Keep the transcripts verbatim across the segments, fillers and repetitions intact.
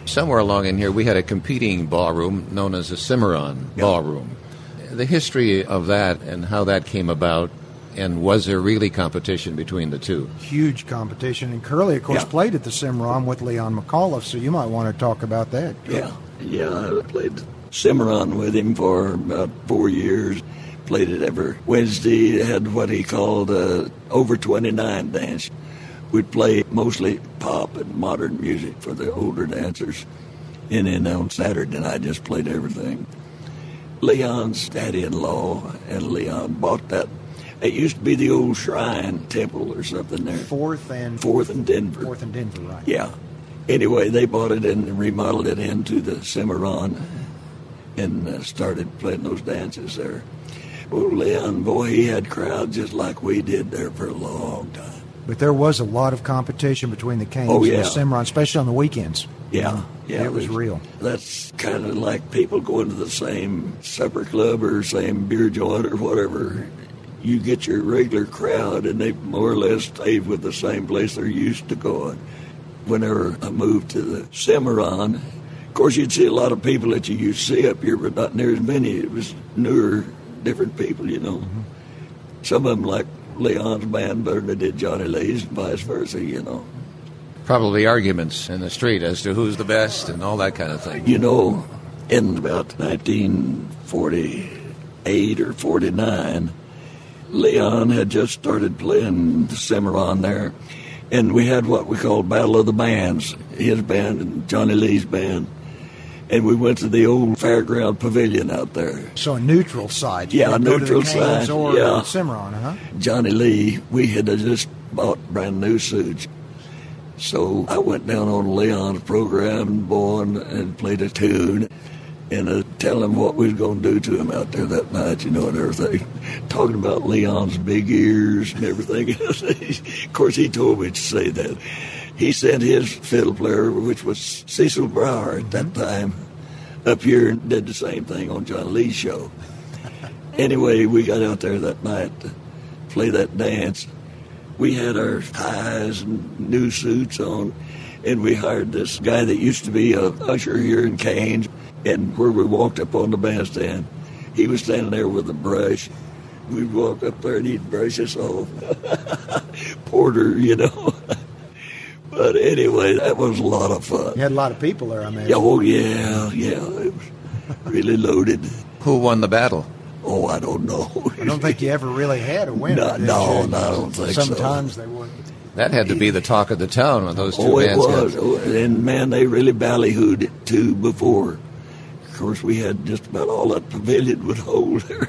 Somewhere along in here, we had a competing ballroom known as the Cimarron Yeah. Ballroom. The history of that and how that came about, and was there really competition between the two? Huge competition. And Curly, of course, Yeah. played at the Cimarron with Leon McAuliffe, so you might want to talk about that. Yeah, yeah, I played Cimarron with him for about four years. Played it every Wednesday. Had what he called a over twenty-nine dance. We'd play mostly pop and modern music for the older dancers. And then on Saturday night, just played everything. Leon's daddy-in-law and Leon bought that. It used to be the old Shrine Temple or something there. Fourth and Fourth and Denver. Fourth and Denver, right? Yeah. Anyway, they bought it and remodeled it into the Cimarron and uh, started playing those dances there. Oh, Leon, boy, he had crowds just like we did there for a long time. But there was a lot of competition between the Canes Oh, and yeah. the Cimarron, especially on the weekends. Yeah, yeah. It was real. That's kind of like people going to the same supper club or same beer joint or whatever. You get your regular crowd, and they more or less stay with the same place they're used to going. Whenever I moved to the Cimarron, of course, you'd see a lot of people that you used to see up here, but not near as many. It was newer, different people, you know. Mm-hmm. Some of them like Leon's band better than they did Johnny Lee's, and vice versa, you know. Probably arguments in the street as to who's the best and all that kind of thing. You know, in about nineteen forty-eight or forty-nine, Leon had just started playing the Cimarron there, and we had what we called Battle of the Bands, his band and Johnny Lee's band. And we went to the old fairground pavilion out there. So a neutral side. You Yeah, could a go neutral to the Canes side, or yeah. Cimarron, huh? Johnny Lee, we had just bought brand new suits. So I went down on Leon's program, boy, and, and played a tune and uh, tell him what we was going to do to him out there that night, you know, and everything. Talking about Leon's big ears and everything else. Of course, he told me to say that. He sent his fiddle player, which was Cecil Brower at that time, up here and did the same thing on John Lee's show. Anyway, we got out there that night to play that dance. We had our ties and new suits on, and we hired this guy that used to be a usher here in Canes. And where we walked up on the bandstand, he was standing there with a brush. We'd walk up there and he'd brush us off. Porter, you know. But anyway, that was a lot of fun. You had a lot of people there, I mean. Yeah, oh, yeah, yeah. It was really loaded. Who won the battle? Oh, I don't know. I don't think you ever really had a winner. No, did no, you? no, I don't think so. Sometimes they would. That had to be the talk of the town when those two Oh, it bands was. got... Oh, and, man, they really ballyhooed it, too, before. Of course, we had just about all that pavilion would hold there.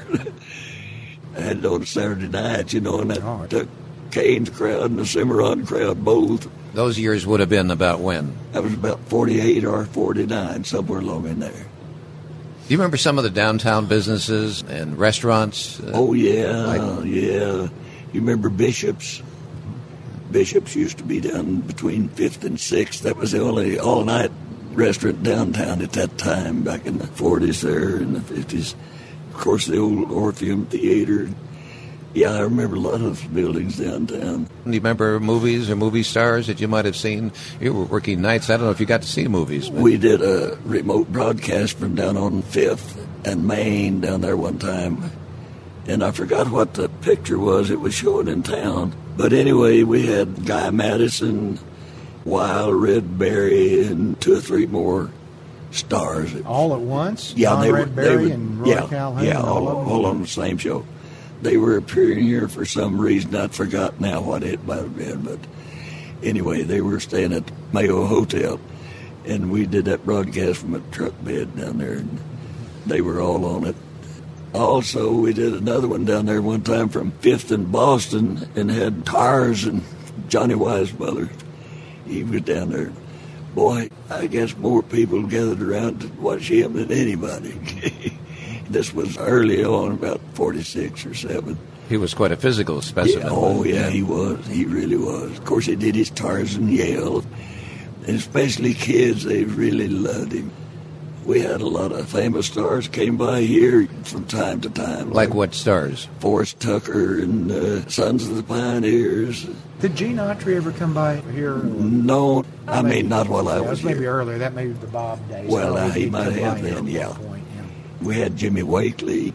I had it on Saturday night, you know, and that Oh. took Canes crowd and the Cimarron crowd both. Those years would have been about when? That was about forty-eight or forty-nine, somewhere along in there. Do you remember some of the downtown businesses and restaurants? Uh, Oh, yeah, like- yeah. You remember Bishop's? Bishop's used to be down between fifth and sixth. That was the only all-night restaurant downtown at that time, back in the forties there, in the fifties. Of course, the old Orpheum Theater. Yeah, I remember a lot of those buildings downtown. Do you remember movies or movie stars that you might have seen? You were working nights. I don't know if you got to see movies. But... We did a remote broadcast from down on fifth and Main down there one time. And I forgot what the picture was it was showing in town. But anyway, we had Guy Madison, Wild Red Berry, and two or three more stars. All at once? Yeah, John they were. Red They Berry were and Roy yeah, Calhoun? yeah, and all, of them? all on the same show. They were appearing here for some reason. I forgot now what it might have been, but anyway, they were staying at the Mayo Hotel, and we did that broadcast from a truck bed down there, and they were all on it. Also, we did another one down there one time from Fifth and Boston, and had Tars and Johnny Wise's mother. He was down there. Boy, I guess more people gathered around to watch him than anybody. This was early on, about forty-six or seven. He was quite a physical specimen. Yeah, oh, yeah, he was. He really was. Of course, he did his Tarzan yell. And especially kids, they really loved him. We had a lot of famous stars came by here from time to time. Like what stars? Forrest Tucker and uh, Sons of the Pioneers. Did Gene Autry ever come by here? No, I Maybe- mean, not while I yeah, was was maybe here. earlier. That may be the Bob days. Well, I know uh, he did might come have by here then, at one yeah. point, yeah. We had Jimmy Wakely,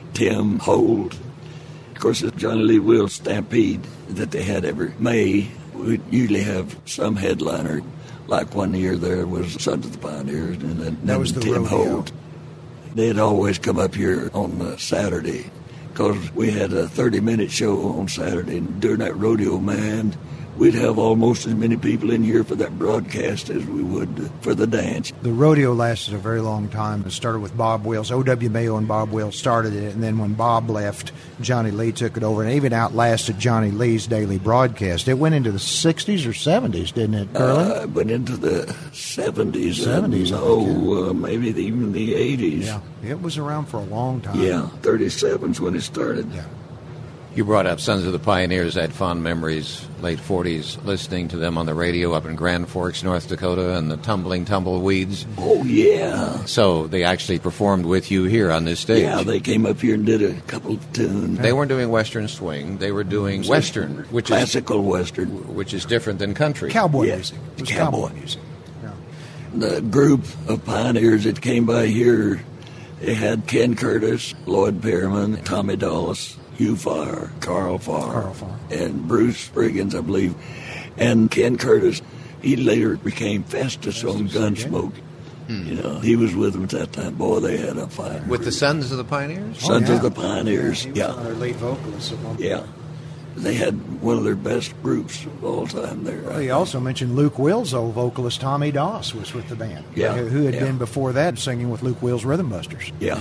Tim Holt. Of course, the Johnny Lee Wills Stampede that they had every May, we'd usually have some headliner. Like one year there was Sons of the Pioneers and then, That then was the Tim rodeo. Holt. They'd always come up here on uh, Saturday because we had a thirty-minute show on Saturday. And during that rodeo, man, we'd have almost as many people in here for that broadcast as we would for the dance. The rodeo lasted a very long time. It started with Bob Wills. O W Mayo and Bob Wills started it, and then when Bob left, Johnny Lee took it over, and even outlasted Johnny Lee's daily broadcast. It went into the sixties or seventies, didn't it, Curly? Uh, but into the seventies. seventies, I Oh, think, uh, maybe the, even the eighties. yeah, it was around for a long time. Yeah, thirty-seven's when it started. Yeah. You brought up Sons of the Pioneers. I had fond memories, late forties, listening to them on the radio up in Grand Forks, North Dakota, and the Tumbling Tumbleweeds. Oh, yeah. So they actually performed with you here on this stage. Yeah, they came up here and did a couple of tunes. They weren't doing Western swing. They were doing Western, which is Classical Western. which is different than country. Cowboy Yeah, music. It was cowboy. cowboy music. Yeah. The group of pioneers that came by here, they had Ken Curtis, Lloyd Perriman, Tommy Dawes, Hugh Farr, Carl Farr, Carl Farr. and Bruce Spriggins, I believe. And Ken Curtis, he later became Festus on Gunsmoke. You know, he was with them at that time. Boy, they had a fire. With the Sons of the Pioneers? Oh, Sons yeah. of the Pioneers, He was yeah. one of their lead vocalists at one point. Yeah. They had one of their best groups of all time there. Well, he also mentioned Luke Will's old vocalist Tommy Doss was with the band. Yeah, Who who had yeah. been before that singing with Luke Will's Rhythm Busters. Yeah.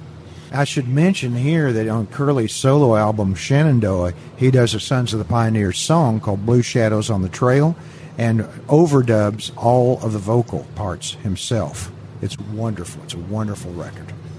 I should mention here that on Curly's solo album Shenandoah, he does a Sons of the Pioneers song called Blue Shadows on the Trail and overdubs all of the vocal parts himself. It's wonderful. It's a wonderful record.